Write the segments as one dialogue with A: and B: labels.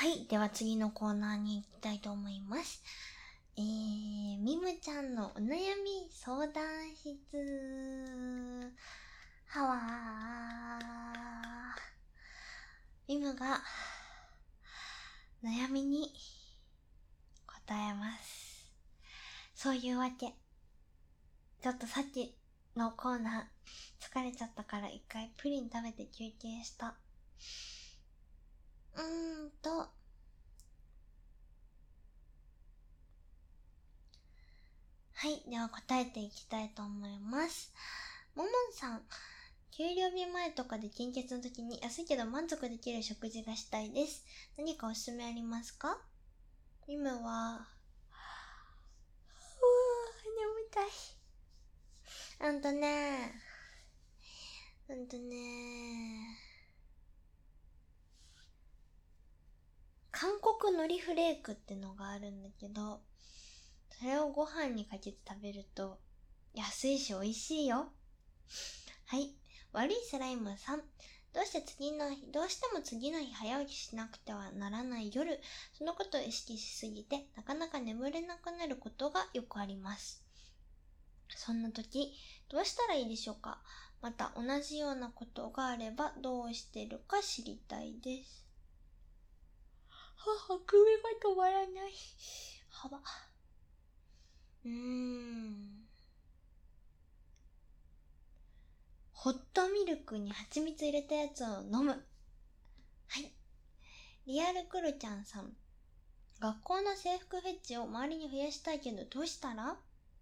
A: はい。では次のコーナーに行きたいと思います。みむちゃんのお悩み相談室。はわー。みむが悩みに答えます。そういうわけ。ちょっとさっきのコーナー疲れちゃったから一回プリン食べて休憩した。はい。では答えていきたいと思います。ももんさん。給料日前とかで金欠の時に安いけど満足できる食事がしたいです。何かおすすめありますか？今は、眠たい。韓国海苔フレークってのがあるんだけど、それをご飯にかけて食べると安いし美味しいよ。はい。悪いスライムさん。どうしても次の日早起きしなくてはならない夜、そのことを意識しすぎて、なかなか眠れなくなることがよくあります。そんな時、どうしたらいいでしょうか？また同じようなことがあればどうしてるか知りたいです。首が止まらない。ホットミルクに蜂蜜入れたやつを飲む。はい。リアルクロちゃんさん。学校の制服フェチを周りに増やしたいけどどうしたら？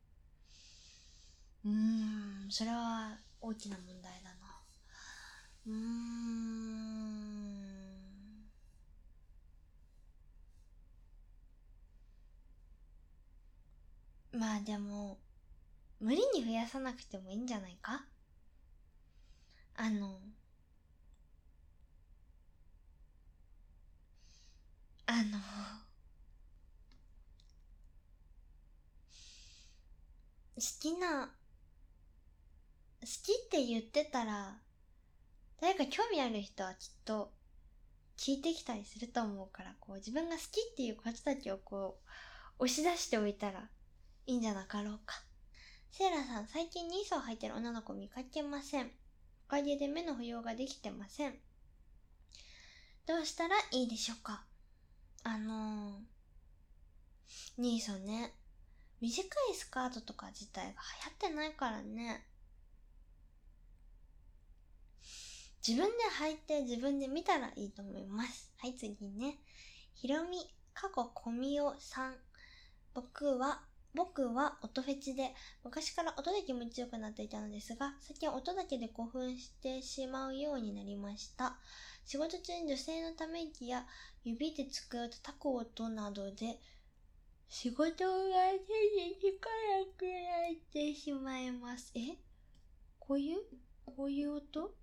A: それは大きな問題だな。まあでも、無理に増やさなくてもいいんじゃないか？好きって言ってたら、誰か興味ある人はきっと聞いてきたりすると思うから、自分が好きっていうことだけを押し出しておいたらいいんじゃなかろうか。セイラさん、最近ニーソを履いてる女の子見かけません。おかげで目の不要ができてません。どうしたらいいでしょうか？ニーソね、短いスカートとか自体が流行ってないからね。自分で履いて自分で見たらいいと思います。はい、次ね。ひろみ、コミオさん。僕は音フェチで、昔から音だけ夢中くなっていたのですが、最近音だけで興奮してしまうようになりました。仕事中に女性のため息や指で机を叩く音などで、仕事が手につかなくなってしまいます。こういう音？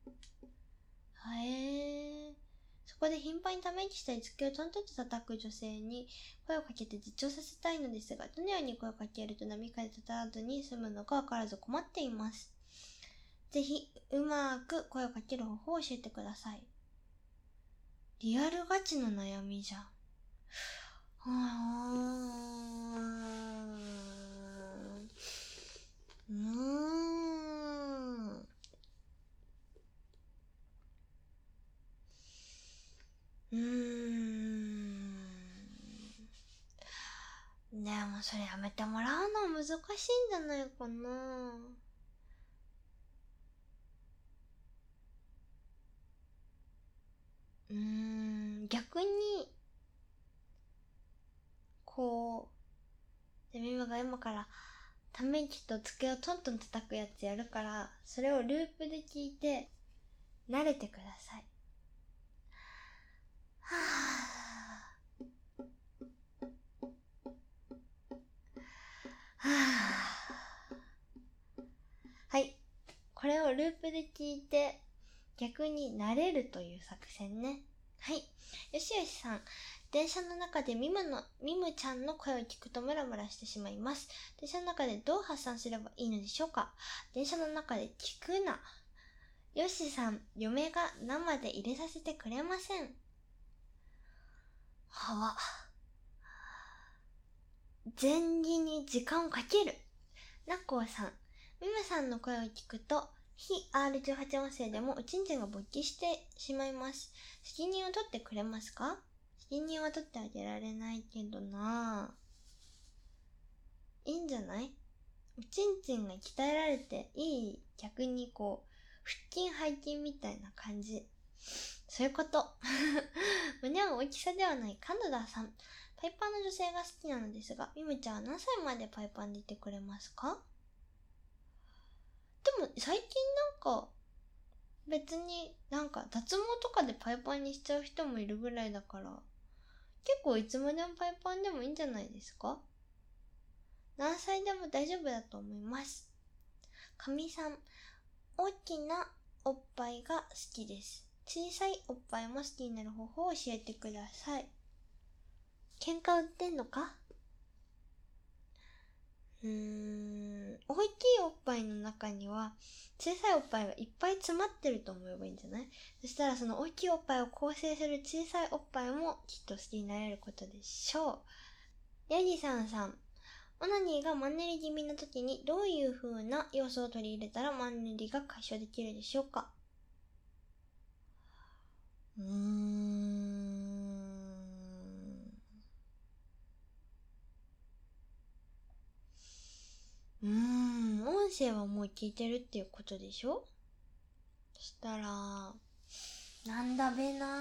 A: そこで頻繁にため息したり机をトントンと叩く女性に声をかけて実調させたいのですが、どのように声をかけると波風立たずに済むのかわからず困っています。ぜひ、うまく声をかける方法を教えてください。リアルガチの悩みじゃん。でもそれやめてもらうの難しいんじゃないかな。逆に、ゼミマが今からため息と机をトントン叩くやつやるから、それをループで聞いて、慣れてください。はい。これをループで聞いて、逆に慣れるという作戦ね。はい。よしよしさん。電車の中でミムちゃんの声を聞くとムラムラしてしまいます。電車の中でどう発散すればいいのでしょうか？電車の中で聞くな。よしさん、嫁が生で入れさせてくれません。 は前儀に時間をかける。なこうさん。ミムさんの声を聞くと、非 R18 音声でもおちんちんが勃起してしまいます。責任を取ってくれますか？責任は取ってあげられないけどなぁ。いいんじゃない？おちんちんが鍛えられていい、逆にこう、腹筋背筋みたいな感じ。そういうこと。胸は大きさではないカナダさん。パイパンの女性が好きなのですが、ミムちゃんは何歳までパイパンでいてくれますか？でも最近なんか、別になんか脱毛とかでパイパンにしちゃう人もいるぐらいだから、結構いつまでもパイパンでもいいんじゃないですか？何歳でも大丈夫だと思います。かみさん、大きなおっぱいが好きです。小さいおっぱいも好きになる方法を教えてください。喧嘩売ってんのか？大きいおっぱいの中には小さいおっぱいがいっぱい詰まってると思えばいいんじゃない？そしたらその大きいおっぱいを構成する小さいおっぱいもきっと好きになれることでしょう。ヤギさんさん、オナニーがマンネリ気味な時にどういう風な要素を取り入れたらマンネリが解消できるでしょうか？音声はもう聞いてるっていうことでしょ？そしたら、なんだべな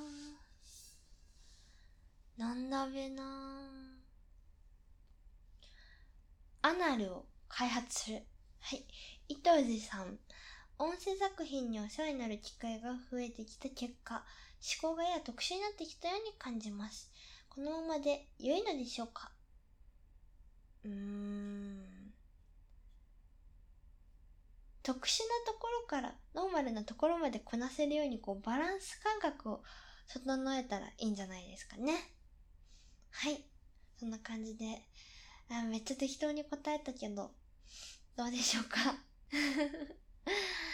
A: アナルを開発する。はい。糸地さん。音声作品にお世話になる機会が増えてきた結果、思考がやや特殊になってきたように感じます。このままで良いのでしょうか？特殊なところからノーマルなところまでこなせるようにバランス感覚を整えたらいいんじゃないですかね。はい。そんな感じで、めっちゃ適当に答えたけど、どうでしょうか？